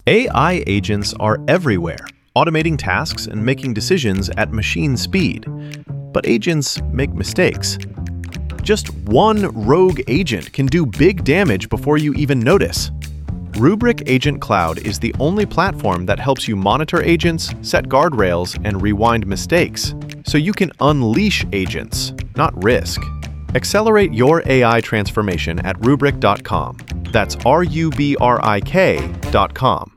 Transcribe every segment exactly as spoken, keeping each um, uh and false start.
A I agents are everywhere, automating tasks and making decisions at machine speed. But agents make mistakes. Just one rogue agent can do big damage before you even notice. Rubrik Agent Cloud is the only platform that helps you monitor agents, set guardrails, and rewind mistakes, so you can unleash agents, not risk. Accelerate your A I transformation at rubrik dot com. That's R U B R I K dot com.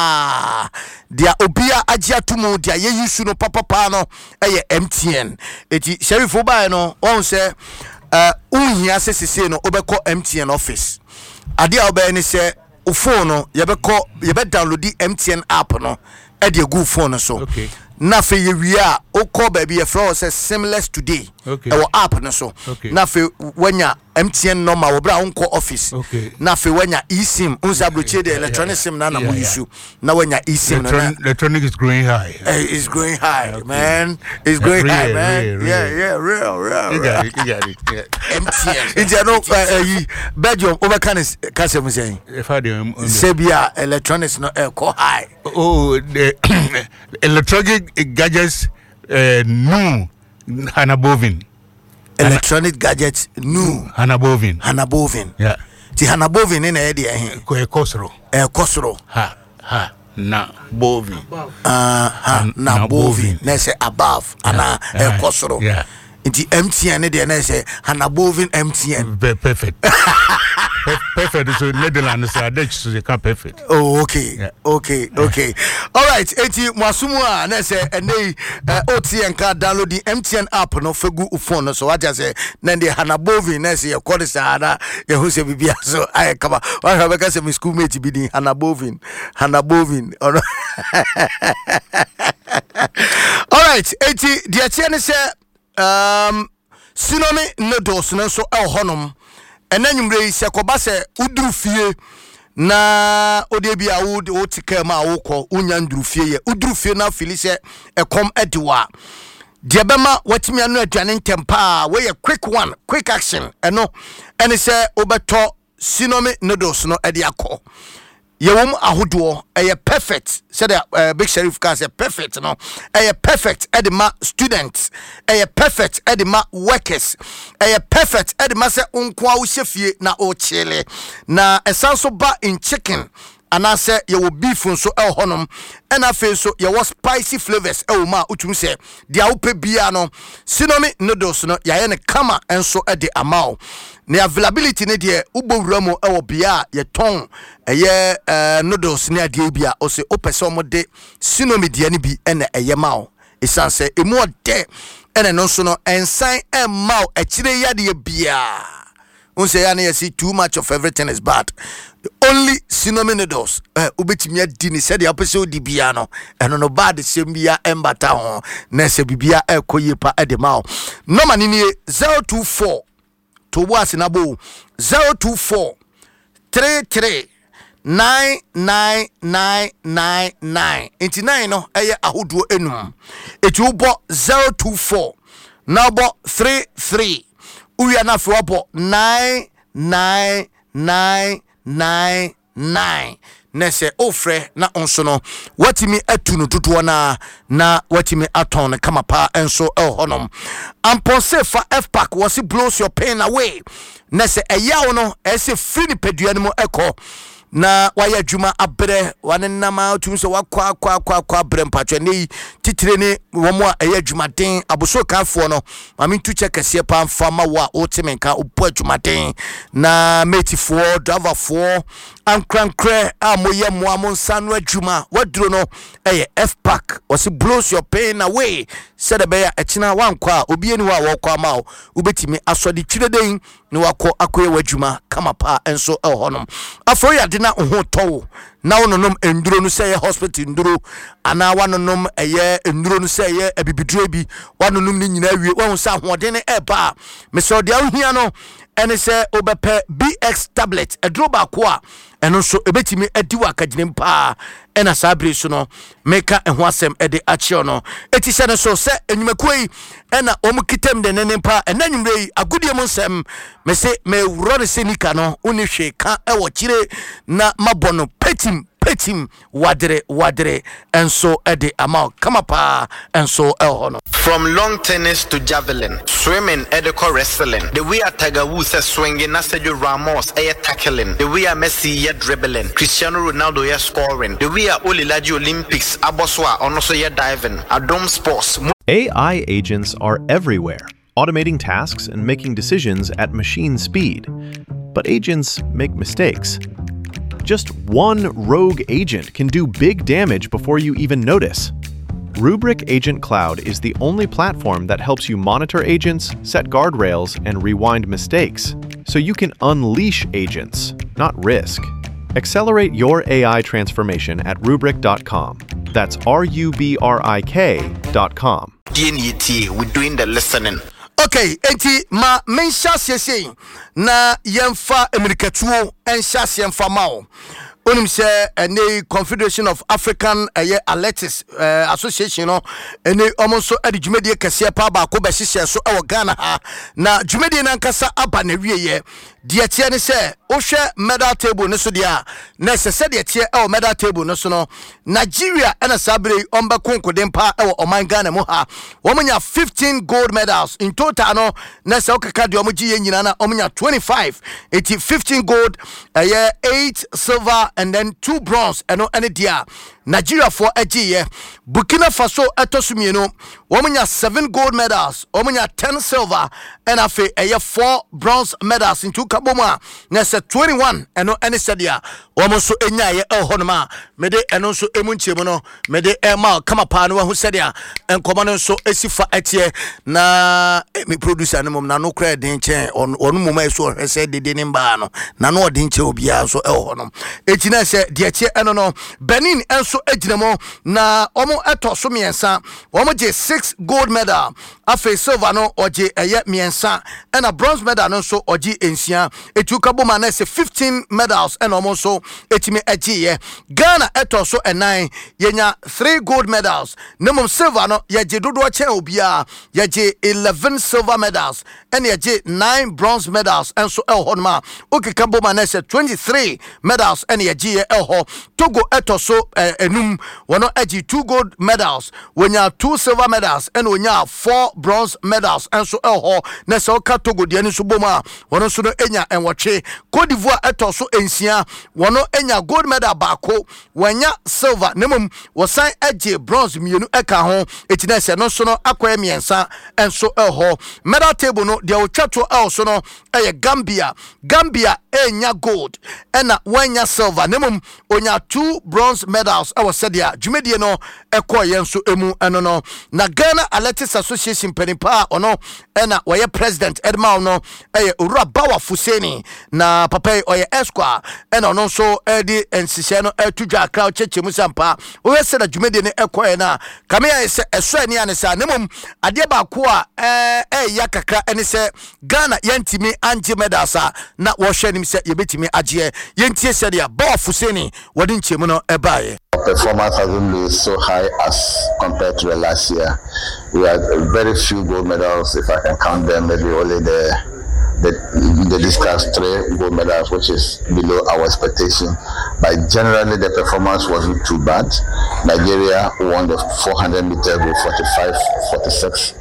Ah, dia obia agya tumu dia ye yusu no papa pa no eye M T N. Eti Sheriff Obai no won say uh unhia sesese no obekọ M T N office. Ade a obey ni say o phone no ye bekọ ye be download the M T N app no e de go phone so. Okay. Na fe ye wi a o call baby e flow say seamless today. Okay. E app no so. Okay. Na fe wanya M T N number wo bra unko office. Okay. Na fe wanya eSIM unza bloche the electronic SIM na na mo issue. Na wanya eSIM na. Electronic is growing high. Hey, it's growing high, okay. Man. It's growing yeah, high, real, man. Real, real. Yeah, yeah, real, real. You got it, you got it. Yeah. M T N. It's no uh Belgium over can is can say. If I do Sebia electronics no uh, go high. Oh, the electronic gadgets uh, new Hanabovin. Electronic gadgets new Hanabovin. Hanabovin. Yeah. Ti Hanabovin in area here. Ko e kosro. E kosro. Ha ha na bovin. Uh ha na bovin. Na say above ana e kosro. Yeah. Inti M T N dey na say Hanabovin M T N. Perfect. Perfect. So Netherlands are Dutch, so they can perfect. Oh, okay, yeah. okay, okay. All right. Eti mwasumwa na say ene O T N ka download the M T N app no fegu phone so what just say na dey Hanabovi na say call this ada ye hu say bibia so I kama wa ha beka say my schoolmate bi di Hanabovin Hanabovin. All right. Eti dia tie say um Sinomi noodles no so el honom enanyumre se koba se uduru fie na odebia wood otika ma wokọ unya nduru fie ye uduru fie na fili se ekom ediwa de bema watimi anu aduane ntempa we ye quick one quick action eno ene se obeto Sinomi noodles no edi akọ yewom ahodo eye perfect said uh, Big Sheriff can say perfect no eye perfect edema students eye perfect edema workers eye perfect edema se onko a wo hyefie na o chile na esanso ba in chicken ana se yewo beef nso e honom ena fe so yewo spicy flavors e wo ma utum se dia wo pe bia no Sinomi noodles no yaye ne kama enso e de amao ne availability ne de ubowura mu e wo bia ye ton eye uh, noodles ne ade bia o se opese omode Sinomi de ne bi ena eye mao esanse emu ode ena no so no ensan e mao e kire yade bia unse ya na see too much of everything is bad. Only Sinomi noodles eh ubetimi adi ni said apese odi bia no eno no bad sem bia embata ho na se bibia ekoye pa edema o no mani ni zero two four to boas na bo zero two four three three nine nine nine nine nine eighty-nine no eye ahodo enum etu bo zero two four now bo three three uya na fo bo nine nine nine nine nine nese ofre na onso no watimi atunu tutuo na na watimi aton kama pa enso el honom amponse fa F-pack was blows your pain away nese eyawo no ese free pedua no eko na waya djuma abre wane nama tum so wakwa akwa akwa akwa bre mpatwe ne titire ne womo a eya djumaden aboso kanfo no mami tuche kese pa mfa ma wa otimenka opo djumaden na metifo driver fo ankrankre amoye mo amonsanu adjuma waduro no eye F-pack was blows your pain away said be ya echina wankwa obi eni wa wokwa ma o ubetimi asode twireden ni wako akoye wadjuma kama pa enso el honom afro ya na ho towo na wononom enduro no sey hospital nduro ana wanonom eye enduro no sey abibiduro bi wanonom ni nyina wie won sa hoden e ba me so de ahia no ene se obepe B X tablet eduro ba ko a eno so ebetimi adiwa kagine mpa ena sabre so no meka eho asem ede achio no eti se no so se enyumakoi ena omukitem de nene mpa enanyumrei agudie mo nsem me se me wuro ne senika no oni hwe ka e wo kire na mabono petim petim wadre wadre enso ede ama kama pa enso elhono. From long tennis to javelin, swimming, edico wrestling. The way a Tiger Woods is swinging, Sergio Ramos is tackling. The way a Messi is dribbling, Cristiano Ronaldo is scoring. The way a Olilaji Olympics, Aboswa, also is diving. Adom Sports. A I agents are everywhere, automating tasks and making decisions at machine speed. But agents make mistakes. Just one rogue agent can do big damage before you even notice. Rubrik Agent Cloud is the only platform that helps you monitor agents, set guardrails, and rewind mistakes, so you can unleash agents, not risk. Accelerate your A I transformation at rubrik dot com. That's R U B R I K dot com. D N E T, we're doing the listening. Okay, enti ma mensha sese na yemfa emirikatuo ensha yemfa mao. Onim se ene Confederation of African uh, Athletics uh, Association no ene omonso ade dwumedie kese pa ba ko be hihye so e Ghana ha na dwumedie na nkasa aba na wieye de tie ne se ohwe medal table ne so dia na se se de tie e medal table no so no Nigeria ena sabre omba konkode mpa e oman Ghana mu ha womunya fifteen gold medals in total no na se okaka de omugi ye nyina na omunya twenty-five eighty fifteen gold uh, eight silver and then two bronze and no any dia Nigeria for agiye Burkina Faso etosumieno womunya seven gold medals womunya ten silver and afi eye four bronze medals into kaboma na se twenty-one and no any sadia womoso enya ye ehonoma mede eno so emunchemu no mede ema kama pa no hu sadia enkomo no so esifa atie na me producer no mom na no kra den chen onu moma eso hwese dede ne mba no na no odin che obia so ehonom etina se de atie eno no Benin enso ejinamo na omo eto so miensa omo je six gold medal afi silver no oje eye miensa and a bronze medal no so oje ensia etuka boma na se fifteen medals and omo so etimi agiye Ghana eto so nine yenya three gold medals nemom silver no yeje dodo chen obia yeje eleven silver medals and yeje nine bronze medals and so elhonma okeka boma na se twenty-three medals and yeje elho Togo eto so uh, enum wono agi two gold medals wonya two silver medals and wonya four bronze medals and so elho na se oka Togo de ani so boma wono so no enya enwoche Cote d'Ivoire eto so ensia wono enya gold medal bako wonya silver nemum wosan agi bronze mienu eka ho etina se no so no akoye miensa and so elho medal table no de otwato el so no eye Gambia Gambia enya gold ena wonya silver nemum onya two bronze medals our sadia dwumedie no ekoye nso emu eno no na Ghana Athletics Association penipa ono ena waye president Edma no eye Owura Bawa Fuseni na papa oye esqua ena ono so edi ensise no etudwa akra chechemu sampa we se na dwumedie ne ekoye na kame ya se eso ani ane sa nemum ade ba ko a eh eh ya kakra ene se Ghana yentimi anje medals na wo hwe nim se yebetimi agye yentie se dia Bawa Fuseni wodi nchemu no ebaye. Performance hasn't been so high as compared to the last year. We had very few gold medals, if I can count them, maybe only the the, the discus three gold medals, which is below our expectation. But generally, the performance wasn't too bad. Nigeria won the four hundred meters with forty-five forty-six.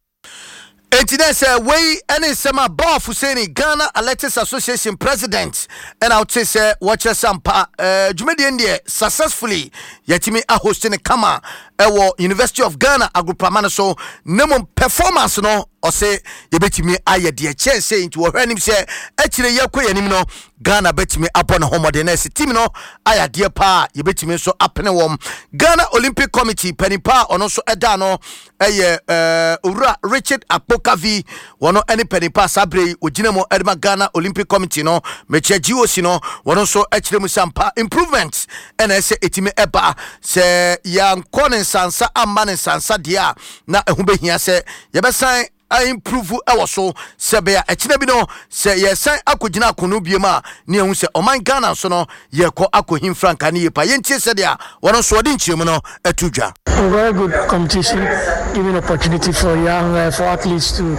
Etina say we any sema Bawa Fuseni Ghana Athletics Association president and I would say watch sampa uh dwumedi ndie successfully yatimi a hosting kama ewo University of Ghana agrupama so nemum performance no ose yebetimi aye de che say into hwanim say akire yakwa yanim no Ghana betimi upon homodeness team no aya de pa yebetimi so apene wom Ghana Olympic Committee penipa ono so eda no eye uh Owura Richard Akpokavi wono any penipa sabre oginamo edma Ghana Olympic Committee no meche G O C no wono so akire mu sampa improvements and ese etimi eba se yankon sansa amane sansa dia na ehubehia se yebesan I improve our so sebea echine bi no se yesan akogina akono biema ne ehu se oman Ghana so no yeko akohim franka ne yepa yentie se dia wono so odi nchiremu no atudwa. A very good competition, giving opportunity for young uh, for athletes to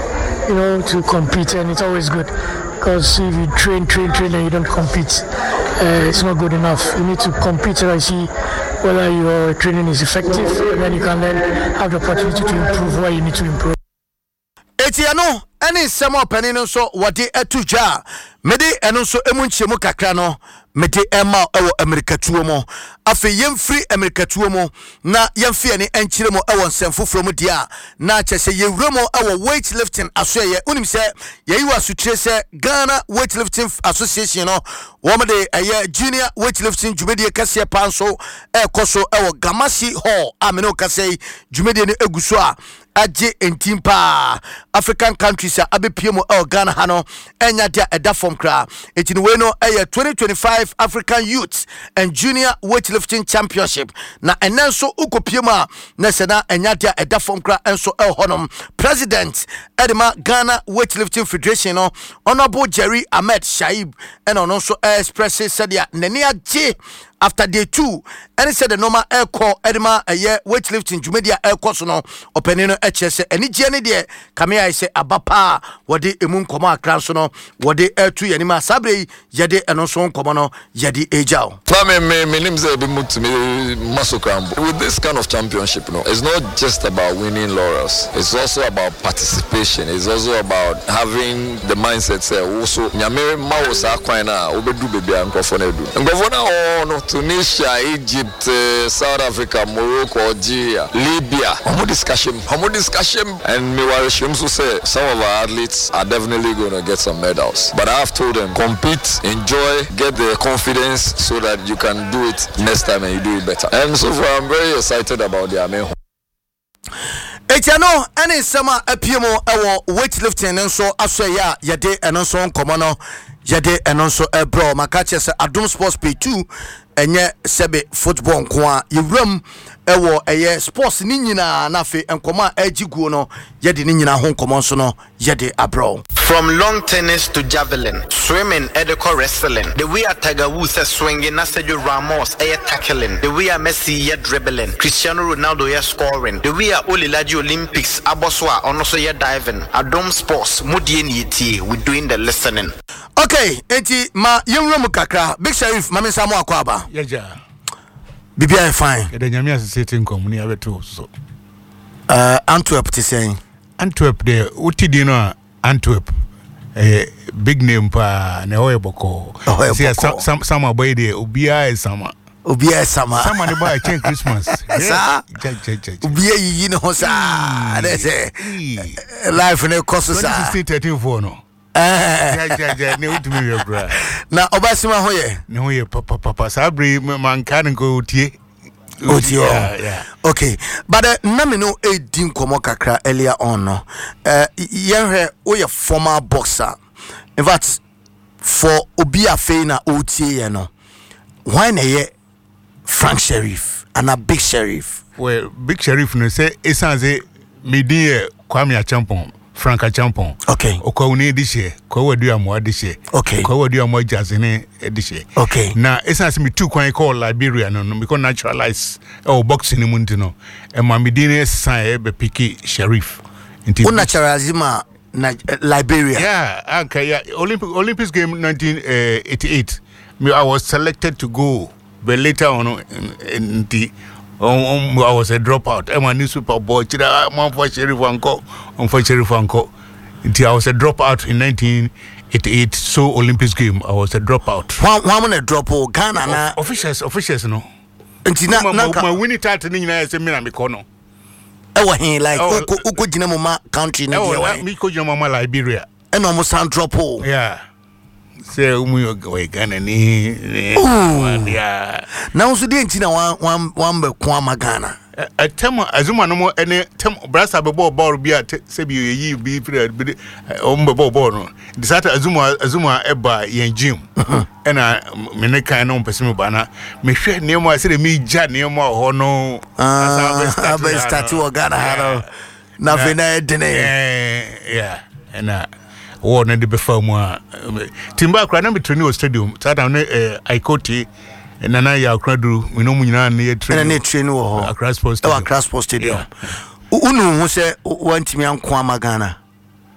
you know, to compete, and it's always good because if you train, train, train, and you don't compete, uh, it's not good enough. You need to compete and see whether your training is effective, and then you can then have the opportunity to improve where you need to improve. Etiano, any summer penny so what the etuja, mede eno so emunchemu kakra no, mede ema ewo America tuomo, afe yem free America tuomo, na yem fi ani enchiremo ewo nsemfo from dia, na chese ye remo ewo weightlifting asoye, unim se ye yiwa sutre se Ghana Weightlifting Association no, womade eye junior weightlifting jumedie kase panso e koso ewo Gamasi Hall, ameno kase jumedie ne eguso a aje entimpa African countries a abepiemo el Ghana hano enya dia eda form kra etini we no eye twenty twenty-five African Youth and Junior Weightlifting Championship na enenso ukopiema na sena enya dia eda form kra enso el honom president edema Ghana Weightlifting Federation no Honorable Jerry Ahmed Shaib and also express said ya nani aje after day two, and he said the normal air call edema a year weightlifting jumedia air course no opening H S any journey there come I say abapa what the emun koma cransono what the air two anima sabre yade and also common yadi ejao. My name is Masokrambo. With this kind of championship, no, it's not just about winning laurels, it's also about participation, it's also about having the mindset say also nyame mawosa kwana obedu baby and gofonedu and governor no Tunisia, Egypt, uh, South Africa, Morocco, Algeria, Libya. Homo discussion, homo discussion, and me warishim so say some of our athletes are definitely going to get some medals. But I have told them compete, enjoy, get the confidence so that you can do it next time and you do it better. And so far, I'm very excited about the Amen. Etiano, any summer epiemo ewo weightlifting and so aswaya yade and also komono yade and also a bro makache se Adom Sports Pay two enye sebe football nkoa yewram ewo eye sports ni nyina na fe enkoma agiguo no yede ni nyina ho nkomo so no yede abro. From long tennis to javelin, swimming, edico wrestling. The way a Tiger Woods is swinging, Sergio Ramos is tackling. The way a Messi is dribbling, Cristiano Ronaldo is scoring. The way a Olilaji Olympics, Aboswa, also is diving. Adom Sports, Mudieni T, we doing the listening. Okay, eti ma yemro kakra, Big Sheriff, Mami Samu Akwaba. Yaja. Bibia fine. The Nyamia sitting company have two so. Uh, Antwerp to saying. Antwerp there, Uti Dino Antwerp. A big name pa ne hoyeboko. See some some some boy there Ubia is summer. Ubia is summer. Someone to buy change Christmas. Sir. Ubia you know sir. They say life in a cost sir. thirteen for no. Eh. Na obasima hoye. Ne hoye papa papa sabri man kan go tie. Oti yeah, yeah. Okay, but uh, namino e din komo kakra earlier on no. Uh, yenhwe o ye former boxer. In fact, for obi afe na oti ye no. Why na ye Frank Sheriff and a Big Sheriff? Well, Big Sheriff no say esanze medi Kwame Achampong. Frank Achampong. Okay. Okwa uni edishe, kwa wadu ya mwa edishe. Okay. Kwa wadu ya mwa jazine edishe. Okay. Na esa nasi mi tu kwa iko Liberia no, no, miko naturalize o boxing ni mundi no. Ema midine sa ebe piki Sheriff. Unnaturalize ma na uh, Liberia. Yeah, anka yeah. Olympic Olympics game nineteen eighty-eight. Me I was selected to go, but later on in, in the Um, I was a dropout. I'm a newspaper boy. I'm for Sheriff Anko. I'm for Sheriff Anko. Until I was a dropout in nineteen eighty-eight. So Olympics game, I was a dropout. One one a dropout. Ghana na officials, officials no. Until na na my winning title ni na say me na me kono. E wa hin like uko uko jina mama country na dia. Me ko jina mama Liberia. E no mo sound dropout. Yeah. Say umu we Ghana ni yeah. Now so dey ntina one one one be kwa magana. A tema azuma no mo ene tem brasa be ball ball bia se bi yi bi free o mbe ball ball no. Disata azuma azuma eba yen gym. Ena me ne kan no pese me bana me hwe ne mo ase de me ja ne mo ho no. Ah, be start to Ghana ha no. Na fe na edene. Yeah. Ena war na de be fa mu a timba akra na me training stadium tada na Aikoti nana ya akraduru we no mu nyina na ye training na training wo ho Accra Sports Stadium. Accra Sports Stadium unu hu se wantimi anko amagana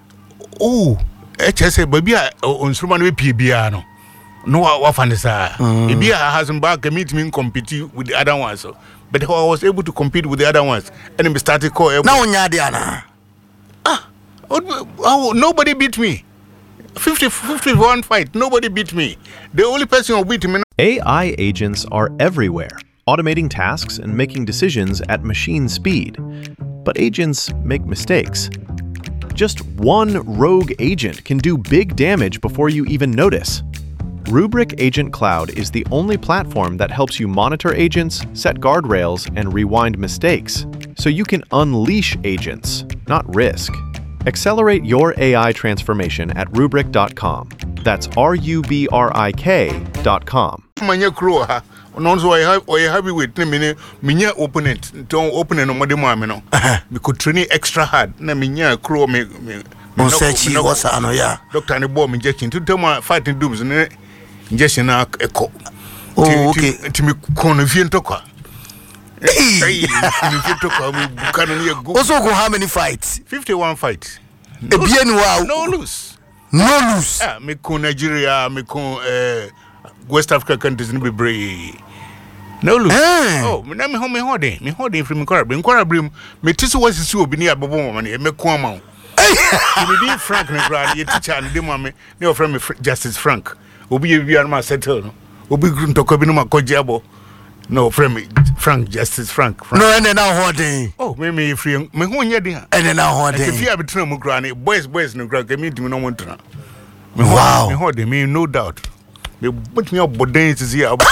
oh H S A baby on Sumano P B R no no what fanasa maybe I hasn't back a meet me compete with the other ones so but I was able to compete with the other ones and we started call now nyadiana ah oh, nobody beat me fifty fifty-one fight nobody beat me the only person who beat me. A I agents are everywhere, automating tasks and making decisions at machine speed. But agents make mistakes. Just one rogue agent can do big damage before you even notice. Rubrik Agent Cloud is the only platform that helps you monitor agents, set guardrails, and rewind mistakes, so you can unleash agents, not risk. Accelerate your A I transformation at rubrik dot com. That's R U B R I K dot com. Manya crew ha no so I have I have with me me opponent don't open no mode mo me no me could train extra hard na me nya crew me me no search what's ano ya doctor ne bo me injection to tell my fighting dooms ne injection na echo oh okay ti me kono vie ntokwa hey me vie ntokwa me buka no ye go also go how many fights fifty-one fights e bien wow no lose no lose ah me ko Nigeria me ko eh West Africa countries ni be brave no lose hey. Oh me na me ho me ho den me ho den from Nkwara Nkwara brim me tisi was si obi ni abobo mo me me ko ama me di Frank ne grad ye teacher ne dem me ne offer me Justice Frank obi ye bia na settle no obi gru ntoko bi no makoje abo no offer me Frank Justice Frank, Frank. No and now holding oh me me free me ho nya den and now holding if you have between mu grad boys boys no grad me di me no want to wow me ho den me no doubt me put me up boden to see about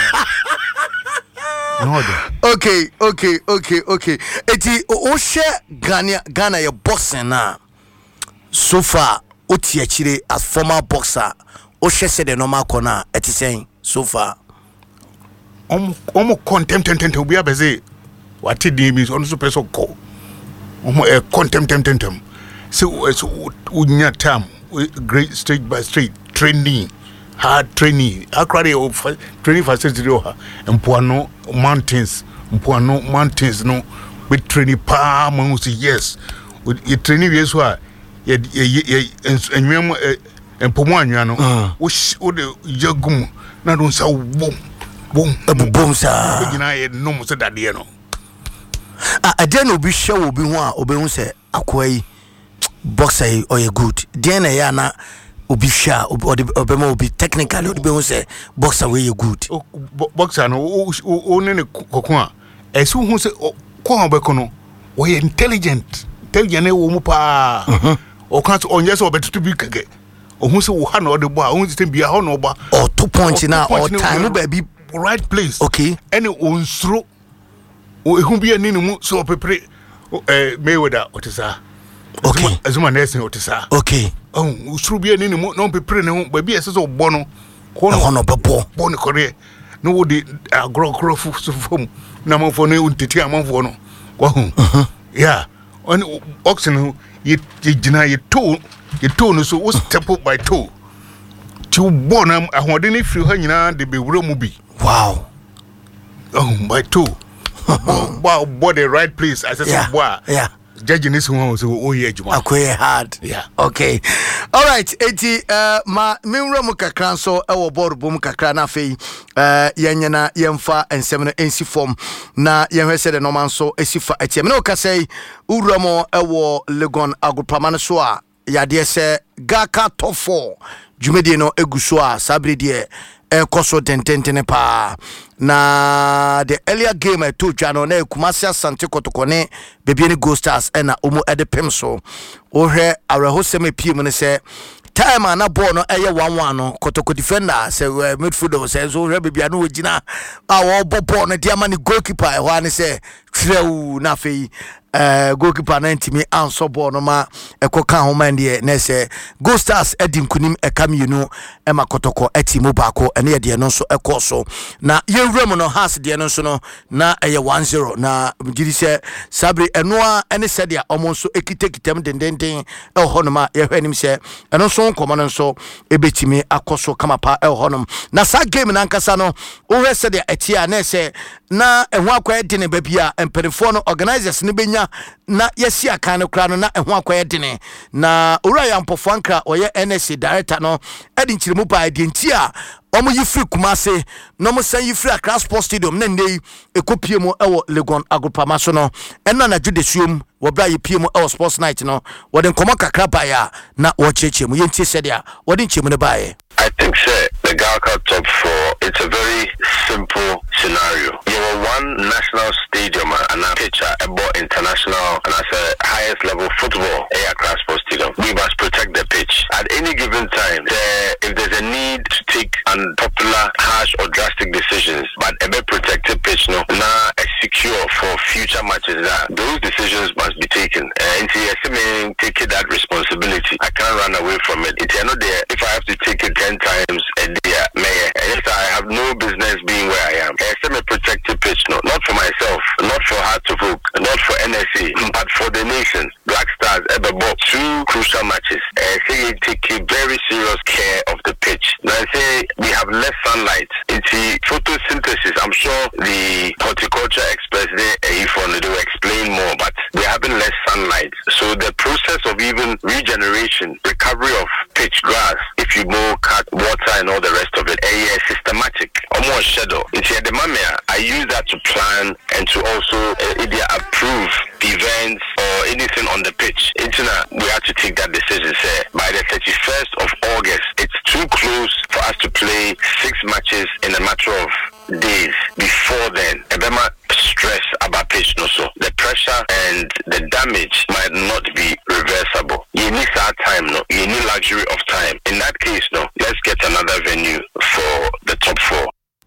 no okay okay okay okay eti o share Ghana Ghana your boxing na so far o tie chire as former boxer o share say the normal corner eti saying so far om om contempt tempt obi abeze what dey means on super so ko om e contempt tempt so unya time great stage by stage training hard training akrade of training facility o ha empoano mountains empoano mountains no with training pa man say yes you training we so a ye ye enwem empomo anwa no wo de yagum na don sa bom bom bom sa gina ye no mo se dade no ah ade obi hwe obi ho a obi hu se akwai boxer or you good then ya na obi hwa obi ma obi technically obi hu se boxer we you good boxer no o ne ne kokon a esu hu se ko ha be kono o ye intelligent intelligent e wo mu pa o kan so onye se obetutu bi kage o hu se wo ha na o de bo a o hu se bia ho na o ba o two punch na o time ba bi right place okay any onsro o ehun bia ni mu so pepre eh Mayweather otisa okay azuma nesi otisa okay oh usru bia ni mu no pepre ne ho ba bia se so bo no ko no bebo bo ni kore no wo di agro agro fu so fom na mo fo ne untiti amanfo no kwa hu yeah on oxen ye gina ye toe ye toe no so wo step up by toe ti bo na ahode ni firi ha nyina de be wura mu bi wow oh my toe wow body right place I said yeah, wow yeah judging this one so oh yeah juma akoye hard yeah okay all right eti uh, ma menwura mu kakra so e wo board bom kakra na afei uh, yanyana yemfa ensem no ensi form na yenhwese de normal so esifa etie me no ka say wura mo e wo Legon Agopama no so a yade se Gaka top four jumedie no eguso a sabrede e koso tententene pa na the earlier game I told you na Kumasi Asante Kotokone bebi ni Go Stars na omo ede pem so o hwe arehosem piem ne se time na ball no eye one one no Kotoko defender say midfielder say so hwe bebi na ogina a wo ball no dia ma ni goalkeeper e ho ane say trew na fei eh goalkeeper na ntimi anso ball no ma ekoka ho man de na say Go Stars edi nkunim eka mienu e ma Kotoko etimo baako ene ye de no so ekoso na yenwura no has de no so no na eye one zero na gidi se sabre enoa ene se de omo so ekitekitem dendenden e ho no ma ye hwanim se eno so nkomo no so ebetimi akoso kamapa e ho no na sa game na nkasa no wo hwe se de etia na se na ehwa akwa de ne babia mpedifo no organizers ne benya na yesi akan no kra no na eho akoye dene na owura ya mpofo ankra oye N S A director no edi nchiremu ba de ntia omo yifri Kumase no mo san yifri Accra Sports Stadium na ndey ekopie mu ewo Legon Agropama so no enna na judesuom wo bra yepie mu ewo Sports Night no wo de nkomo kakra ba ya na wo cheche mu yentie sedia wo de nchemu ne bae. I think sir, the Galka top four, it's a very simple scenario. You were one national stadium and a pitch about international and as a highest level football at Accra Sports Stadium. We must protect the pitch. At any given time, there, if there's a need to take unpopular, harsh or drastic decisions, but a better protected pitch, no, now secure for future matches, that those decisions must be taken. Uh, and see, taking that responsibility. I can't run away from it. It's not there. If I have to take it ten times a day, mayor, yes, I have no business being where I am. I am a protected pitch, no, not for myself, not for Heart of Oak, not for N S A, but for the nation. Black Stars ever bought two crucial matches. I say you take a very serious care of the pitch. Now I say we have less sunlight. It's the photosynthesis. I'm sure the horticulture experts there, if only they will explain more, but we're having less sunlight. So the process of even regeneration, recovery of pitch grass, if you go cut water and all the rest of it, a systematic, almost shadow. It's here the mamia. I use that to plan and to also uh, either approve events or anything on the pitch. It's not, we have to take that decision, sir. By the thirty-first of August, it's too close for us to play six matches in a matter of days. Before then, Ebema stress about pitch, no so. The pressure and the damage might not be reversible. You need that time, no. You need luxury of time. In that case, no. Let's get another venue for the top four.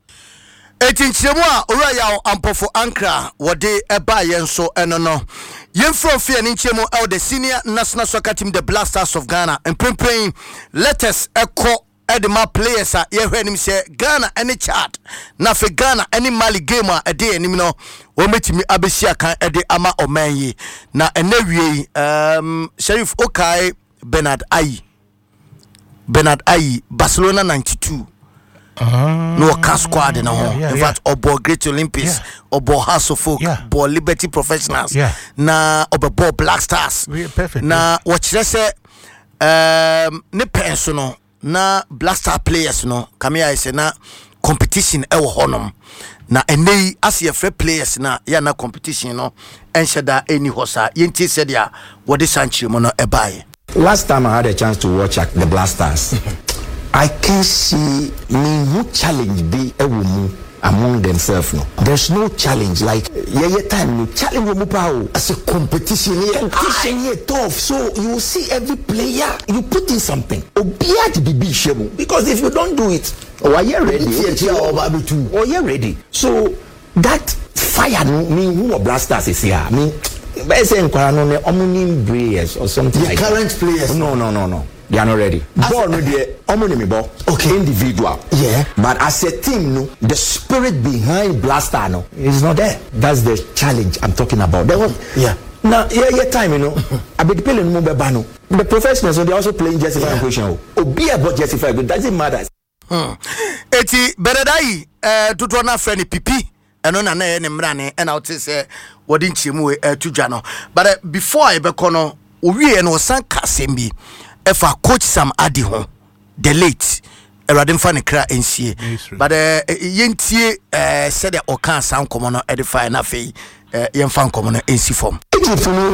Etinchemwa Uraya Ampofo Ankra wode eba yenso eno no. Yemfro fie ni nchemu el the senior national soccer team the Black Stars of Ghana and praying let us echo edema players a ye hwenim se Ghana any chart na fe Ghana any Mali game a ede enim no wo metimi abesia kan ede ama omanyi na enewie um Sheriff Okai Bernard Ayi Bernard Ayi Barcelona ninety-two. Uh, no cast squad in yeah, yeah, in yeah. fact obo Great Olympics yeah. obo House of Folk yeah. obo Liberty Professionals yeah. na obo Black Stars yeah, perfect na what say um ne personal na Black Star players no kamia ise na competition e wo honom na enei as ye free players na ya na competition no ensheda eni hosa yenti said ya what is Sanchi mo no ebaye. Last time I had a chance to watch the Black Stars I can see me who challenge be a woman among themselves. No, there's no challenge like yeah, yeah, time no challenge woman power as a competition here. Competition here tough. So you will see every player you put in something. Obia to be big shable because if you don't do it, oh are you ready? Oh you ready? So that fire me who blasters is here. I mean, by saying Kwarano omni players or something. The like current that. Players. No, no, no, no. They are not ready. Ball no dey omonimi ball. Okay. Individual. Yeah. But as a team, no, the spirit behind Blaster no is not there. That's the challenge I'm talking about. They want, yeah. Now, yeah, yeah, time, you know. I be playing no bano. The professionals, so they also playing Jessica and Christian. Oh, be about Jessica, but doesn't matter. Hmm. Eti beredai eh tutu na friend pipi. Eno na na ye ne mrane and out say wodi nchimu eh tudwa no. But uh, before I be kono, owie no san kasembi. If a coach Sam Adi home, the late, a radin fan cra N C A, but uh, yentie uh, said that Okan sound common edify na fe, uh, yen fan common N C form. Egypt no,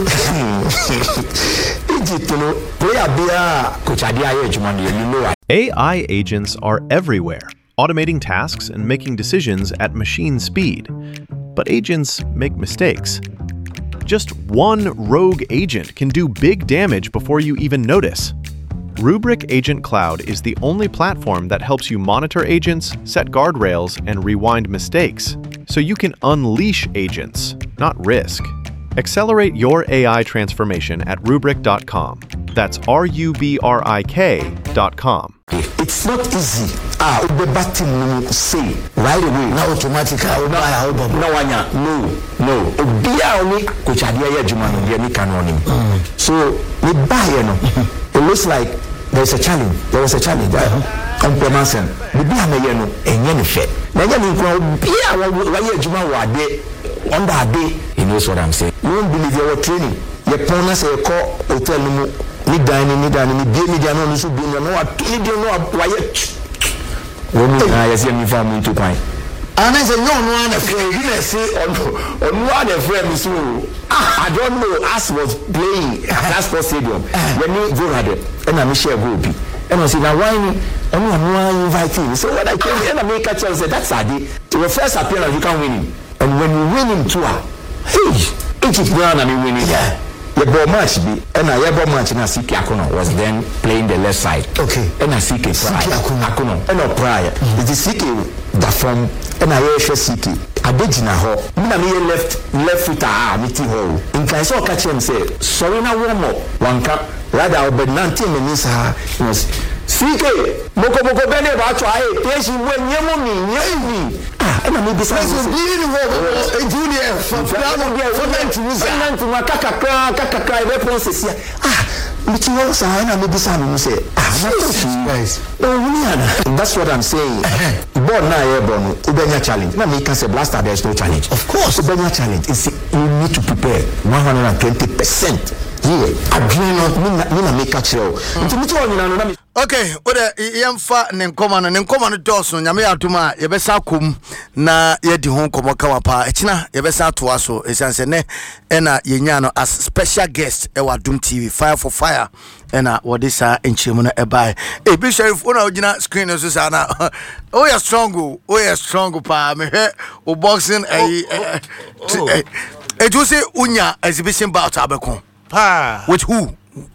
Egypt no, player bia coach Adia Ejumani, you know what? A I agents are everywhere, automating tasks and making decisions at machine speed. But agents make mistakes. Just one rogue agent can do big damage before you even notice. Rubrik Agent Cloud is the only platform that helps you monitor agents, set guardrails, and rewind mistakes, so you can unleash agents, not risk. Accelerate your A I transformation at rubrik dot com. That's R U B R I K dot com. It's not easy. Ah, the button say right away. Now automatically. No, no, no, no. Be only coach Adia Jumano, the canon. So we buy no. It looks like there's a challenge. There was a challenge. I'm pronouncing. The be a no and yen fit. Now you can be a Juma wade on that day. knows what I'm saying. You won't believe your training. Your partner say call hotel no ni dining ni dining ni be media no so be no what ni dey no why when you na say me family to kwai and I say no no one afraid you know say on on one afraid me so I don't know as was playing at that sports stadium when you go had it and I share go be and I say now why me and no invite me so when I came and I make a chance say that's Adi to the first appearance you can win him and when you win him too hey Egypt now and winning yeah. The ball match be and I ever match na Siki Akono was then playing the left side. Okay. And I Siki Siki Akono. And no prior. It is Siki that from and I hear Siki. I did na ho. Me na me left left foot ah me ti ho. In can so catch him say sorry na warm up. One cap rather but nineteen minutes ha was Siki moko moko bene ba twa e teshi we nyemo mi nyemi. Ah, and I me bisa. So beautiful. A junior from from nineteen kakakra kakakra e process ya ah miti wo sa na me bisa me say ah guys no that's what I'm saying but now here born ubenya challenge na me can say blaster there is no challenge of course ubenya challenge is you need to prepare one hundred twenty percent yeah adrenaline me na make catch you nti miti wo nyina no na okay ode yemfa ne nkoma no ne nkoma no doso nyame atuma yebesa kom na yedi ho nkoma kawa pa ekina yebesa to aso esanse ne ena yenya no as special guest e wa Dum T V Fire for Fire ena wodi sa enchemu no ebai e bi sheriff ona ogina screen no so sa na oh you strong oh you strong pa me he o boxing eh e do say unya exhibition bout abekon pa with who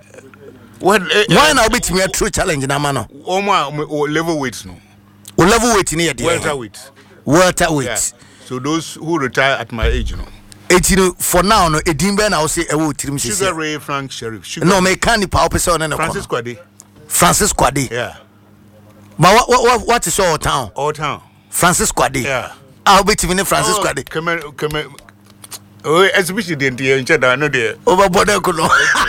What? Uh, Why now? Beat me a true challenge na mano. Oh my, level weights no. O level weight ni yedi. Welter weight. Welter weight. Yeah. So those who retire at my age, you know. eighty for now no. Edimbe na o say e wo tirim sisi. Sugar Ray Frank Sheriff. Sugar no me can pa opese on na. Francis Kwade. Francis Kwade. Yeah. But what what what is your town? Our town. Francis Kwade. Yeah. I'll beat me Francis oh, Kwade. Come on, come on. Oh, especially the entire in China, no there. Over border kono.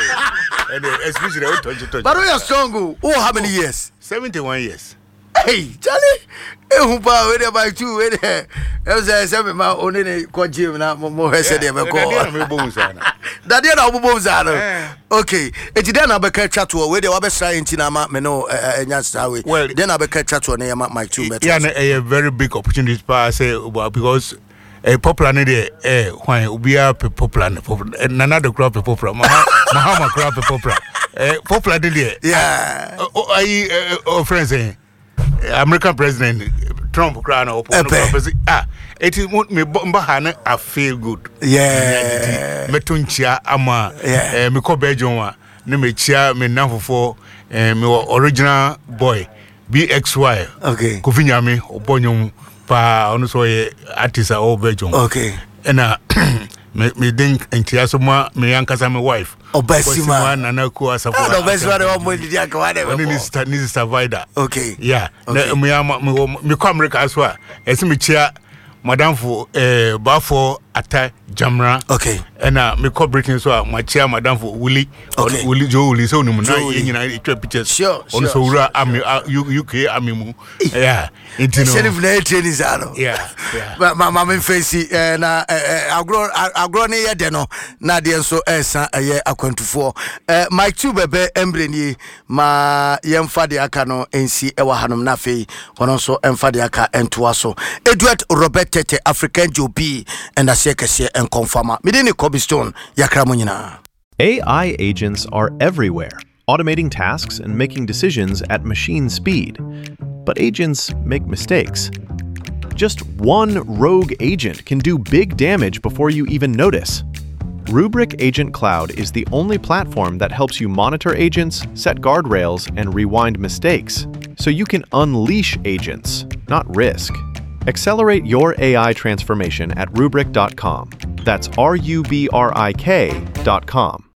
And especially the twenty twenty. But we are strong. Oh, how many years? seventy-one years. Hey, Charlie. Eh, who pa we dey by two we dey. E say say me ma oni ne ko gym na mo he say dey be ko. Daddy na me bo musa na. Daddy na bo musa na. Okay. E ti dey na be ka twa to we dey wa be sry enti na ma me no enya sra we. Dey na be ka twa to na my two better. Yeah, a very big opportunity pa say because a popular ne eh why obi a popular popular nana the crop popular mahama crop popular eh popular dey yeah I oh friends eh American president Trump crown or ah it is me mba na I feel good yeah metunchia ama eh me ko Belgium wa na me chia me nanfofo eh me original boy B X Y okay kofinyame obonyom pa ono so ye artist a Belgium okay and uh me me think entiaso ma me yankasa me wife obesima na na ko asafo no obesima de mo di aka wa de me ni ni survivor okay yeah me me me ko America aso a esi me chia madam for eh bafo ata jamra okay and uh me ko Britain so a ma chia madam for Willie okay Willie Joe Willie so no na nyina e pictures sure on so ura ami U K ami mu yeah intino sheriff na training zaro yeah yeah ma ma me face na agro agro ne ye de no na de nso esa ye akwantufo Mike two bebe embreni ma yemfa de aka no ensi e wa hanom na fei hono so emfa de aka entoa so Edward Robert Tete African Jobi and asekese en confirma medini Cobblestone yakra mo nyina. A I agents are everywhere, automating tasks and making decisions at machine speed. But agents make mistakes. Just one rogue agent can do big damage before you even notice. Rubrik Agent Cloud is the only platform that helps you monitor agents, set guardrails, and rewind mistakes, so you can unleash agents, not risk. Accelerate your A I transformation at rubrik dot com. That's R U B R I K dot com.